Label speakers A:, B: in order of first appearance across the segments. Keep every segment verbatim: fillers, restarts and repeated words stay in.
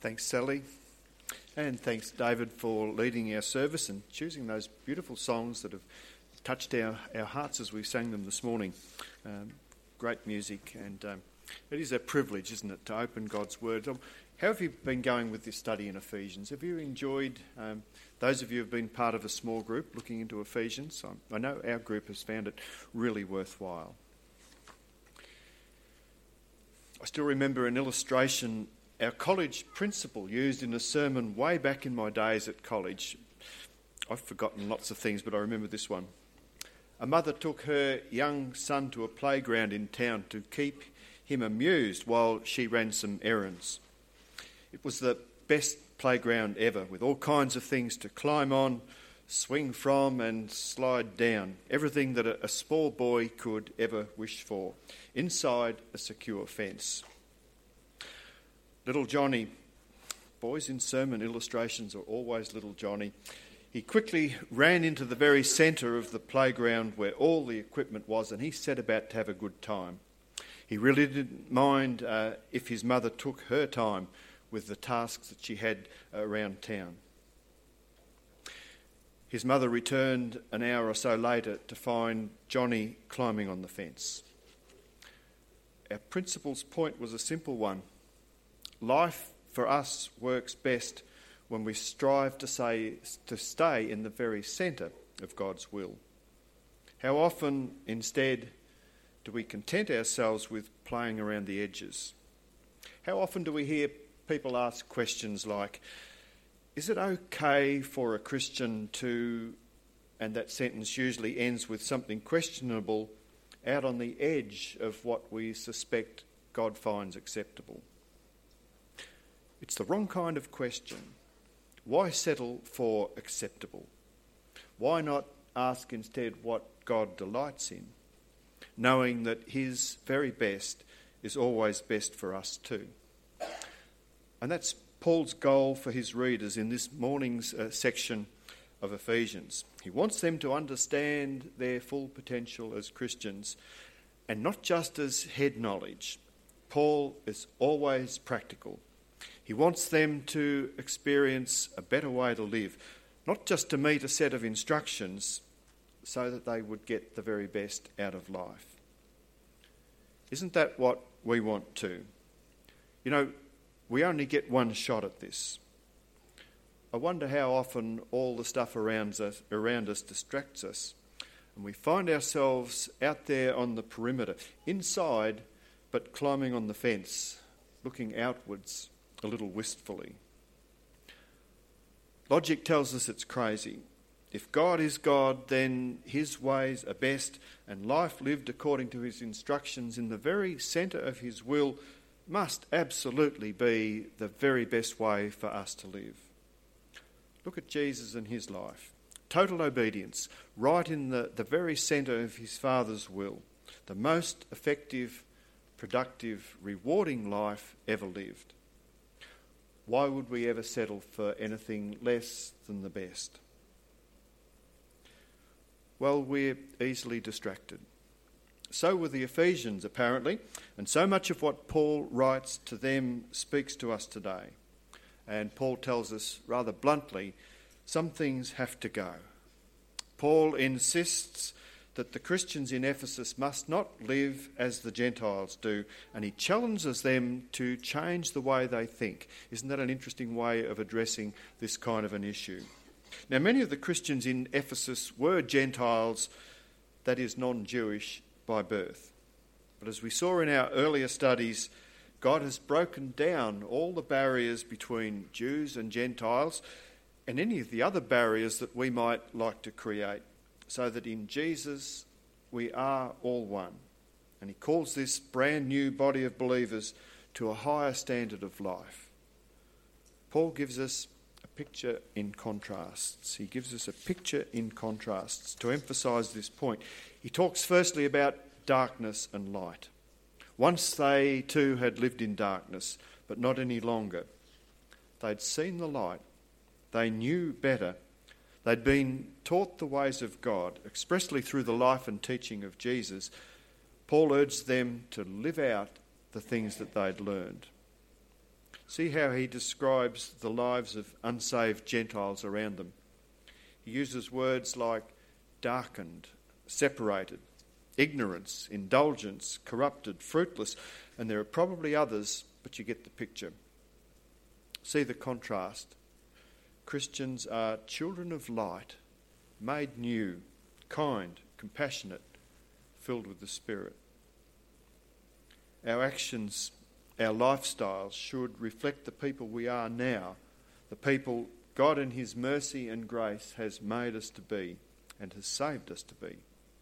A: Thanks, Sally. And thanks, David, for leading our service and choosing those beautiful songs that have touched our, our hearts as we sang them this morning. Um, great music, and um, it is a privilege, isn't it, to open God's Word. Um, how have you been going with this study in Ephesians? Have you enjoyed, um, those of you who have been part of a small group looking into Ephesians? I, I know our group has found it really worthwhile. I still remember an illustration our college principal used in a sermon way back in my days at college. I've forgotten lots of things, but I remember this one. A mother took her young son to a playground in town to keep him amused while she ran some errands. It was the best playground ever, with all kinds of things to climb on, swing from and slide down. Everything that a, a small boy could ever wish for, inside a secure fence. Little Johnny, boys in sermon illustrations are always little Johnny. He quickly ran into the very centre of the playground where all the equipment was, and he set about to have a good time. He really didn't mind uh, if his mother took her time with the tasks that she had around town. His mother returned an hour or so later to find Johnny climbing on the fence. Our principal's point was a simple one. Life for us works best when we strive to say to stay in the very centre of God's will. How often, instead, do we content ourselves with playing around the edges? How often do we hear people ask questions like, is it okay for a Christian to, and that sentence usually ends with something questionable, out on the edge of what we suspect God finds acceptable? It's the wrong kind of question. Why settle for acceptable? Why not ask instead what God delights in, knowing that his very best is always best for us too? And that's Paul's goal for his readers in this morning's uh, section of Ephesians. He wants them to understand their full potential as Christians, and not just as head knowledge. Paul is always practical. He wants them to experience a better way to live, not just to meet a set of instructions so that they would get the very best out of life. Isn't that what we want too? You know, we only get one shot at this. I wonder how often all the stuff around us, around us distracts us, and we find ourselves out there on the perimeter, inside but climbing on the fence, looking outwards a little wistfully. Logic tells us it's crazy. If God is God, then his ways are best, and life lived according to his instructions in the very centre of his will must absolutely be the very best way for us to live. Look at Jesus and his life. Total obedience, right in the, the very centre of his Father's will. The most effective, productive, rewarding life ever lived. Why would we ever settle for anything less than the best? Well, we're easily distracted. So were the Ephesians, apparently, and so much of what Paul writes to them speaks to us today. And Paul tells us rather bluntly, some things have to go. Paul insists that the Christians in Ephesus must not live as the Gentiles do, and he challenges them to change the way they think. Isn't that an interesting way of addressing this kind of an issue? Now, many of the Christians in Ephesus were Gentiles, that is, non-Jewish by birth. But as we saw in our earlier studies, God has broken down all the barriers between Jews and Gentiles and any of the other barriers that we might like to create, so that in Jesus we are all one. And he calls this brand new body of believers to a higher standard of life. Paul gives us a picture in contrasts. He gives us a picture in contrasts to emphasise this point. He talks firstly about darkness and light. Once they too had lived in darkness, but not any longer. They'd seen the light. They knew better. They'd been taught the ways of God, expressly through the life and teaching of Jesus. Paul urged them to live out the things that they'd learned. See how he describes the lives of unsaved Gentiles around them. He uses words like darkened, separated, ignorance, indulgence, corrupted, fruitless, and there are probably others, but you get the picture. See the contrast. Christians are children of light, made new, kind, compassionate, filled with the Spirit. Our actions, our lifestyles should reflect the people we are now, the people God in his mercy and grace has made us to be and has saved us to be.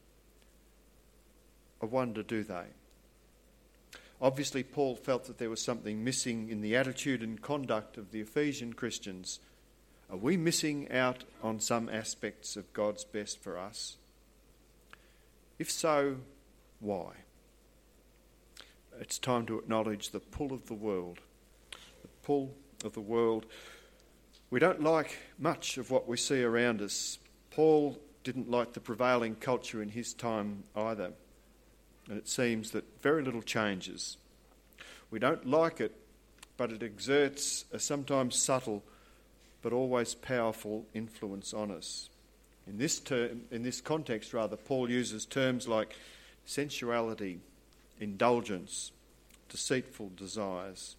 A: I wonder, do they? Obviously, Paul felt that there was something missing in the attitude and conduct of the Ephesian Christians. Are we missing out on some aspects of God's best for us? If so, why? It's time to acknowledge the pull of the world. The pull of the world. We don't like much of what we see around us. Paul didn't like the prevailing culture in his time either. And it seems that very little changes. We don't like it, but it exerts a sometimes subtle but always powerful influence on us. In this term, in this context, rather, Paul uses terms like sensuality, indulgence, deceitful desires.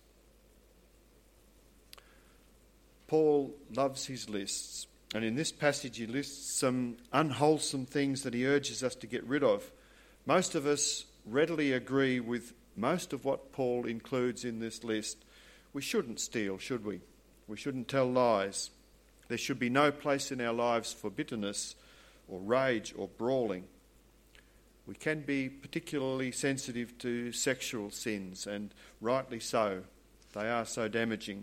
A: Paul loves his lists, and in this passage he lists some unwholesome things that he urges us to get rid of. Most of us readily agree with most of what Paul includes in this list. We shouldn't steal, should we? We shouldn't tell lies. There should be no place in our lives for bitterness or rage or brawling. We can be particularly sensitive to sexual sins, and rightly so. They are so damaging.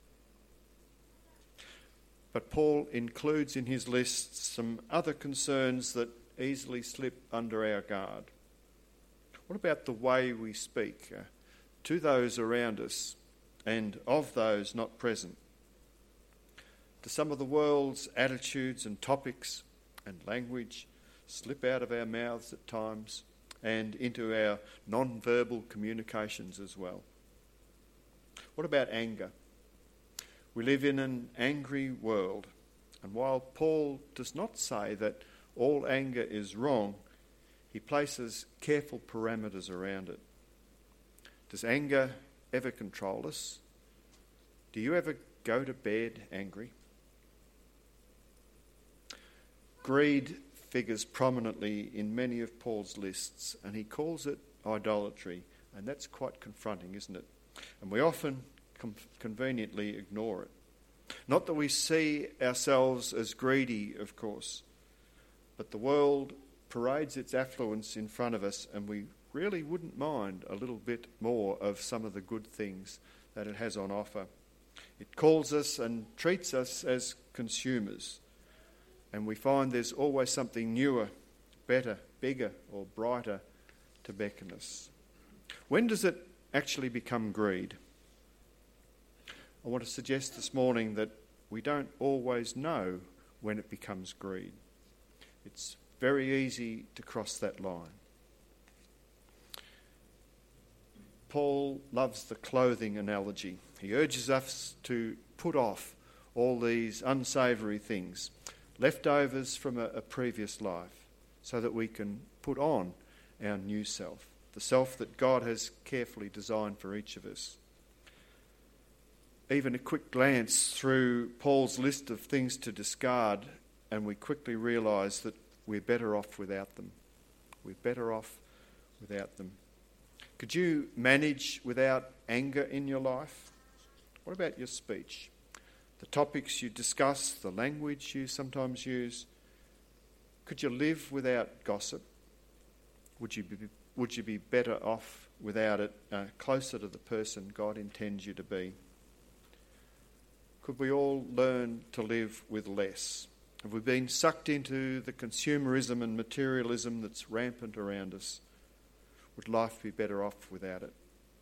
A: But Paul includes in his list some other concerns that easily slip under our guard. What about the way we speak uh, to those around us and of those not present? Do some of the world's attitudes and topics and language slip out of our mouths at times and into our non-verbal communications as well? What about anger? We live in an angry world, and while Paul does not say that all anger is wrong, he places careful parameters around it. Does anger ever control us? Do you ever go to bed angry? Greed figures prominently in many of Paul's lists, and he calls it idolatry, and that's quite confronting, isn't it? And we often com- conveniently ignore it. Not that we see ourselves as greedy, of course, but the world parades its affluence in front of us, and we really wouldn't mind a little bit more of some of the good things that it has on offer. It calls us and treats us as consumers, and we find there's always something newer, better, bigger, or brighter to beckon us. When does it actually become greed? I want to suggest this morning that we don't always know when it becomes greed. It's very easy to cross that line. Paul loves the clothing analogy. He urges us to put off all these unsavoury things, leftovers from a, a previous life, so that we can put on our new self, the self that God has carefully designed for each of us. Even a quick glance through Paul's list of things to discard, and we quickly realise that we're better off without them. We're better off without them. Could you manage without anger in your life? What about your speech? The topics you discuss, the language you sometimes use. Could you live without gossip? Would you be, would you be better off without it, uh, closer to the person God intends you to be? Could we all learn to live with less? Have we been sucked into the consumerism and materialism that's rampant around us? Would life be better off without it?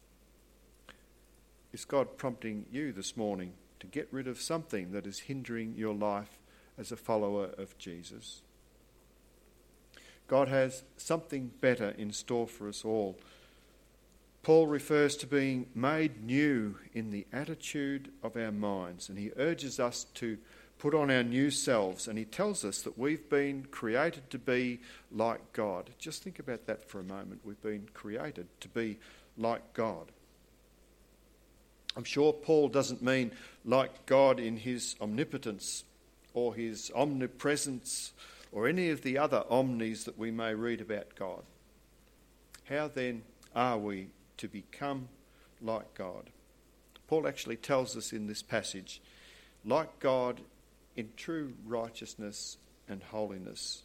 A: Is God prompting you this morning to get rid of something that is hindering your life as a follower of Jesus? God has something better in store for us all. Paul refers to being made new in the attitude of our minds, and he urges us to put on our new selves, and he tells us that we've been created to be like God. Just think about that for a moment. We've been created to be like God. I'm sure Paul doesn't mean like God in his omnipotence or his omnipresence or any of the other omnis that we may read about God. How then are we to become like God? Paul actually tells us in this passage, like God in true righteousness and holiness.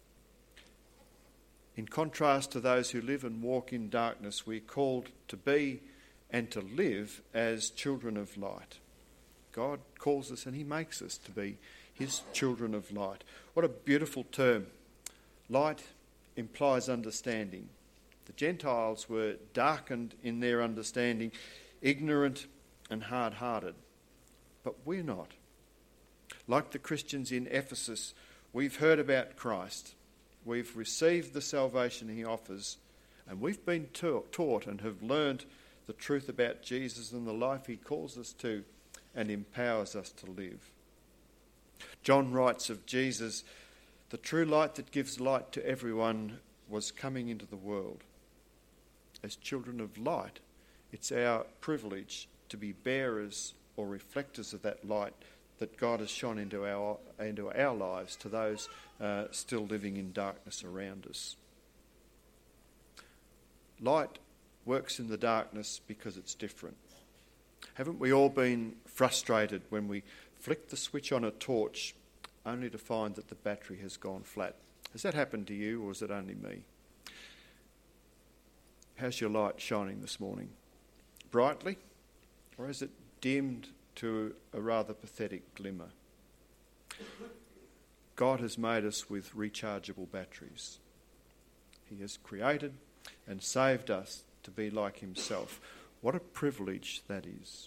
A: In contrast to those who live and walk in darkness, we're called to be and to live as children of light. God calls us and he makes us to be his children of light. What a beautiful term. Light implies understanding. The Gentiles were darkened in their understanding, ignorant and hard-hearted. But we're not. Like the Christians in Ephesus, we've heard about Christ. We've received the salvation he offers, and we've been taught and have learned the truth about Jesus and the life he calls us to and empowers us to live. John writes of Jesus, the true light that gives light to everyone was coming into the world. As children of light, it's our privilege to be bearers or reflectors of that light that God has shone into our into our lives to those uh, still living in darkness around us. Light works in the darkness because it's different. Haven't we all been frustrated when we flick the switch on a torch only to find that the battery has gone flat? Has that happened to you, or is it only me? How's your light shining this morning? Brightly? Or is it dimmed to a rather pathetic glimmer? God has made us with rechargeable batteries. He has created and saved us to be like himself. What a privilege that is.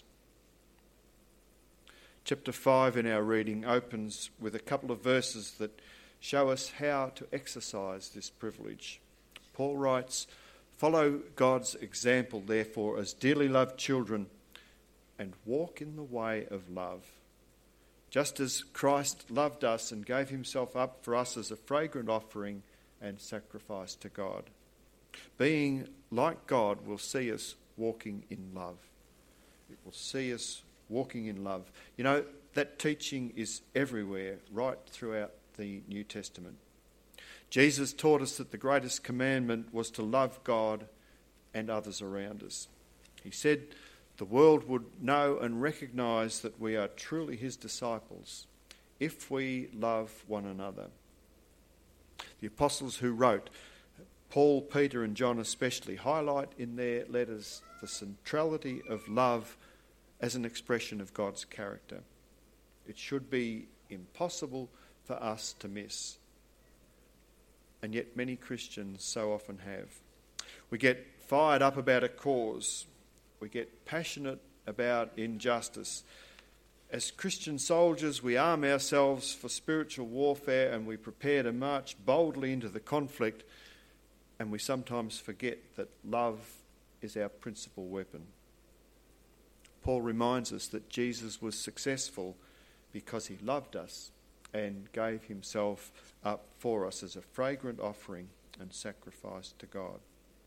A: Chapter five in our reading opens with a couple of verses that show us how to exercise this privilege. Paul writes, "Follow God's example, therefore, as dearly loved children, and walk in the way of love, just as Christ loved us and gave himself up for us as a fragrant offering and sacrifice to God." Being like God will see us walking in love. It will see us walking in love. You know, that teaching is everywhere, right throughout the New Testament. Jesus taught us that the greatest commandment was to love God and others around us. He said the world would know and recognise that we are truly his disciples if we love one another. The apostles who wrote, Paul, Peter and John especially, highlight in their letters the centrality of love as an expression of God's character. It should be impossible for us to miss. And yet many Christians so often have. We get fired up about a cause. We get passionate about injustice. As Christian soldiers, we arm ourselves for spiritual warfare and we prepare to march boldly into the conflict, and we sometimes forget that love is our principal weapon. Paul reminds us that Jesus was successful because he loved us and gave himself up for us as a fragrant offering and sacrifice to God.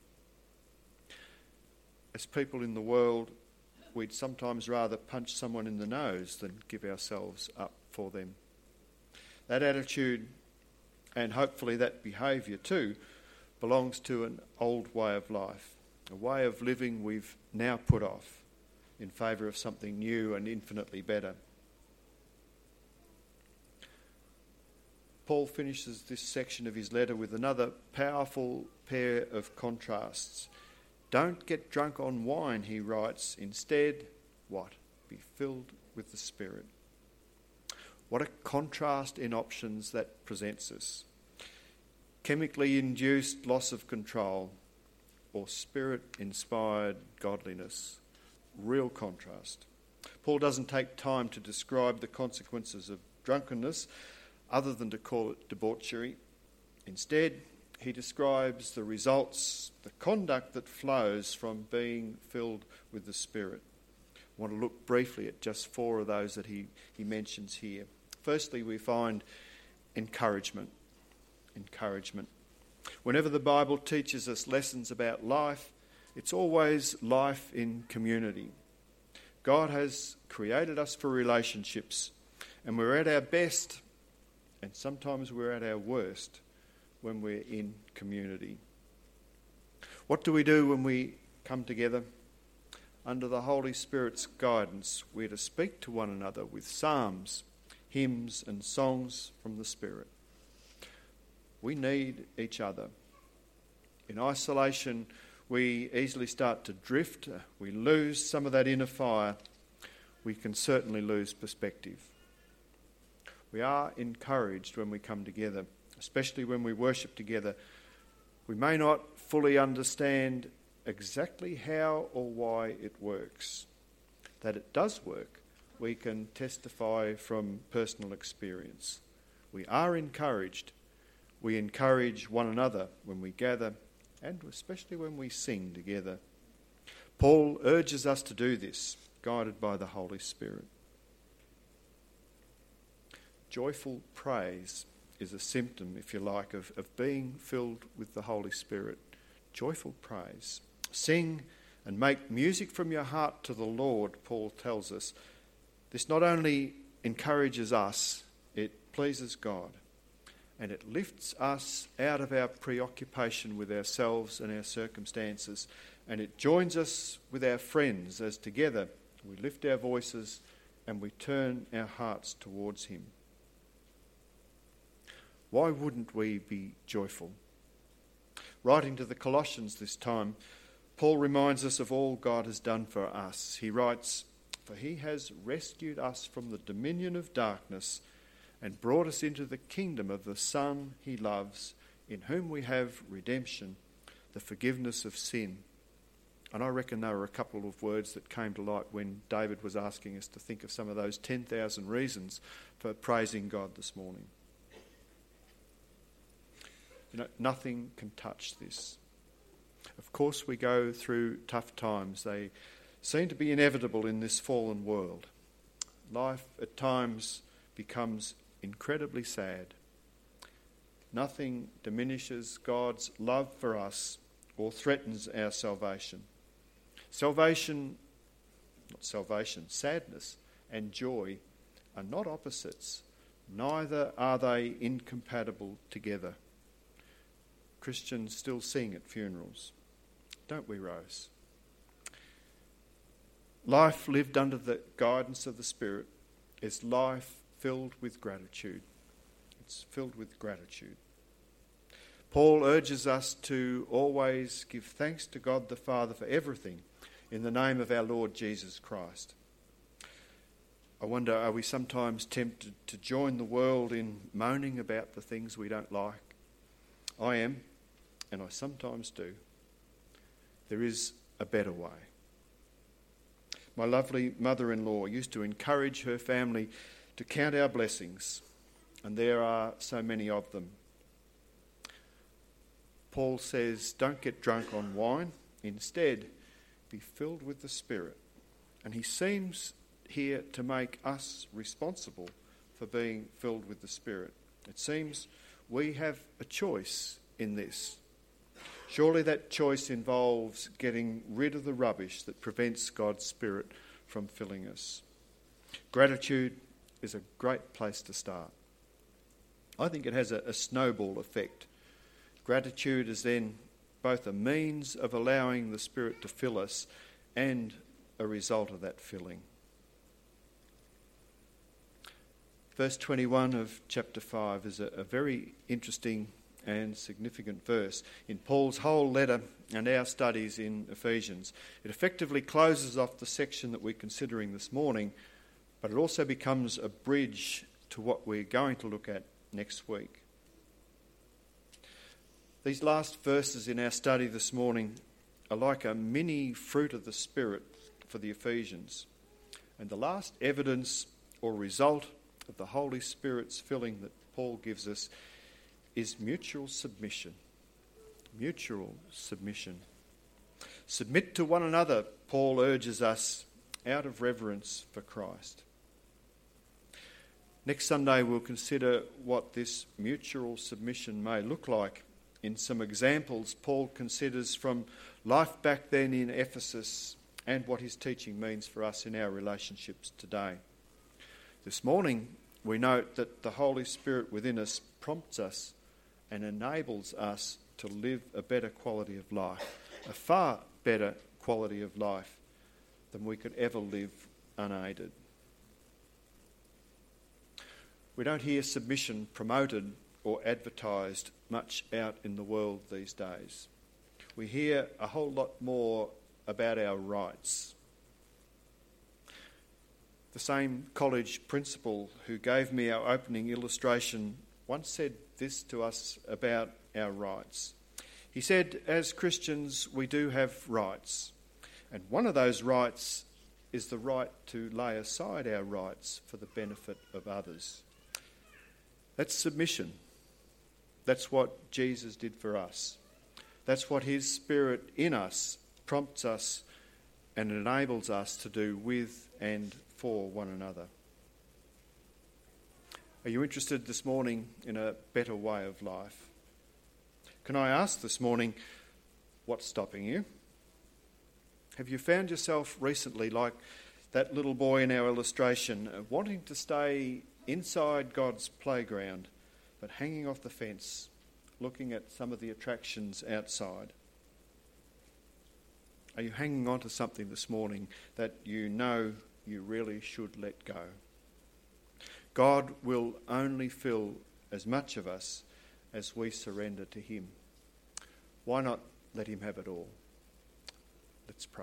A: As people in the world, we'd sometimes rather punch someone in the nose than give ourselves up for them. That attitude, and hopefully that behaviour too, belongs to an old way of life, a way of living we've now put off in favour of something new and infinitely better. Paul finishes this section of his letter with another powerful pair of contrasts. Don't get drunk on wine, he writes. Instead, what? Be filled with the Spirit. What a contrast in options that presents us. Chemically induced loss of control or Spirit-inspired godliness. Real contrast. Paul doesn't take time to describe the consequences of drunkenness other than to call it debauchery. Instead, he describes the results, the conduct that flows from being filled with the Spirit. I want to look briefly at just four of those that he, he mentions here. Firstly, we find encouragement. Encouragement. Whenever the Bible teaches us lessons about life, it's always life in community. God has created us for relationships, and we're at our best, and sometimes we're at our worst when we're in community. What do we do when we come together? Under the Holy Spirit's guidance, we're to speak to one another with psalms, hymns and songs from the Spirit. We need each other. In isolation, we easily start to drift. We lose some of that inner fire. We can certainly lose perspective. We are encouraged when we come together, especially when we worship together. We may not fully understand exactly how or why it works. That it does work, we can testify from personal experience. We are encouraged. We encourage one another when we gather, and especially when we sing together. Paul urges us to do this, guided by the Holy Spirit. Joyful praise is a symptom, if you like, of, of being filled with the Holy Spirit. Joyful praise. Sing and make music from your heart to the Lord, Paul tells us. This not only encourages us, it pleases God. And it lifts us out of our preoccupation with ourselves and our circumstances. And it joins us with our friends as together we lift our voices and we turn our hearts towards him. Why wouldn't we be joyful? Writing to the Colossians this time, Paul reminds us of all God has done for us. He writes, "For he has rescued us from the dominion of darkness and brought us into the kingdom of the Son he loves, in whom we have redemption, the forgiveness of sin." And I reckon there were a couple of words that came to light when David was asking us to think of some of those ten thousand reasons for praising God this morning. You know, nothing can touch this. Of course, we go through tough times. They seem to be inevitable in this fallen world. Life at times becomes incredibly sad. Nothing diminishes God's love for us or threatens our salvation. Salvation, not salvation, sadness and joy are not opposites. Neither are they incompatible together. Christians still sing at funerals. Don't we, Rose? Life lived under the guidance of the Spirit is life filled with gratitude. It's filled with gratitude. Paul urges us to always give thanks to God the Father for everything in the name of our Lord Jesus Christ. I wonder, are we sometimes tempted to join the world in moaning about the things we don't like? I am, and I sometimes do. There is a better way. My lovely mother-in-law used to encourage her family to count our blessings, and there are so many of them. Paul says, don't get drunk on wine. Instead, be filled with the Spirit. And he seems here to make us responsible for being filled with the Spirit. It seems we have a choice in this. Surely that choice involves getting rid of the rubbish that prevents God's Spirit from filling us. Gratitude is a great place to start. I think it has a, a snowball effect. Gratitude is then both a means of allowing the Spirit to fill us and a result of that filling. Verse twenty-one of chapter five is a, a very interesting and significant verse in Paul's whole letter and our studies in Ephesians. It effectively closes off the section that we're considering this morning, but it also becomes a bridge to what we're going to look at next week. These last verses in our study this morning are like a mini fruit of the Spirit for the Ephesians. And the last evidence or result of the Holy Spirit's filling that Paul gives us is mutual submission. mutual submission. Submit to one another, Paul urges us, out of reverence for Christ. Next Sunday we'll consider what this mutual submission may look like in some examples Paul considers from life back then in Ephesus and what his teaching means for us in our relationships today. This morning we note that the Holy Spirit within us prompts us and enables us to live a better quality of life, a far better quality of life than we could ever live unaided. We don't hear submission promoted or advertised much out in the world these days. We hear a whole lot more about our rights. The same college principal who gave me our opening illustration once said this to us about our rights. He said, as Christians, we do have rights. And one of those rights is the right to lay aside our rights for the benefit of others. That's submission. That's what Jesus did for us. That's what his Spirit in us prompts us and enables us to do with and for one another. Are you interested this morning in a better way of life? Can I ask this morning, what's stopping you? Have you found yourself recently, like that little boy in our illustration, wanting to stay inside God's playground, but hanging off the fence, looking at some of the attractions outside? Are you hanging on to something this morning that you know you really should let go? God will only fill as much of us as we surrender to him. Why not let him have it all? Let's pray.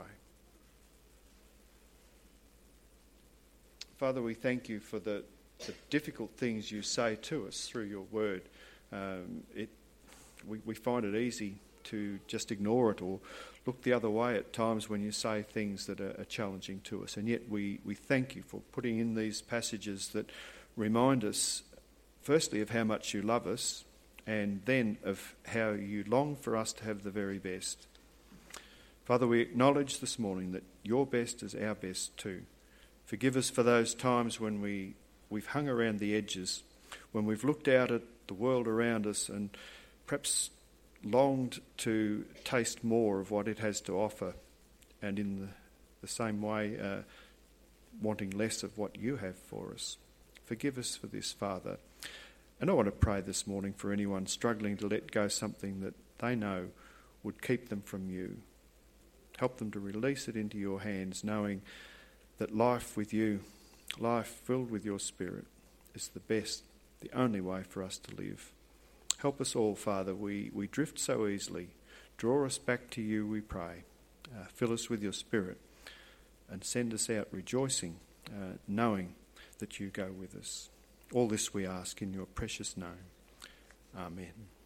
A: Father, we thank you for the, the difficult things you say to us through your word. Um, it, we, we find it easy to just ignore it or look the other way at times when you say things that are, are challenging to us. And yet we, we thank you for putting in these passages that remind us, firstly, of how much you love us, and then of how you long for us to have the very best. Father, we acknowledge this morning that your best is our best too. Forgive us for those times when we, we've hung around the edges, when we've looked out at the world around us and perhaps longed to taste more of what it has to offer, and in the, the same way uh, wanting less of what you have for us. Forgive us for this, Father. And I want to pray this morning for anyone struggling to let go something that they know would keep them from you. Help them to release it into your hands, knowing that life with you, life filled with your Spirit, is the best, the only way for us to live. Help us all, Father. We, we drift so easily. Draw us back to you, we pray. Uh, fill us with your Spirit and send us out rejoicing, uh, knowing that you go with us. All this we ask in your precious name. Amen.